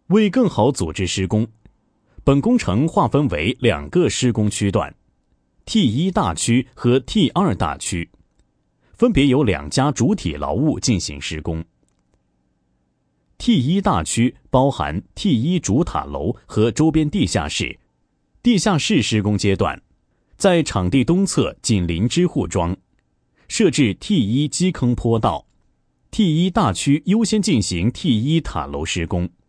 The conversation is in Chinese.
为更好组织施工，本工程划分为2个施工区段 T1 大区和 T2 大区，分别由2家主体劳务进行施工。T1 大区包含 T1 主塔楼和周边地下室，地下室施工阶段，在场地东侧紧邻支护桩，设置 T1 基坑坡道。T1 大区优先进行 T1 塔楼施工。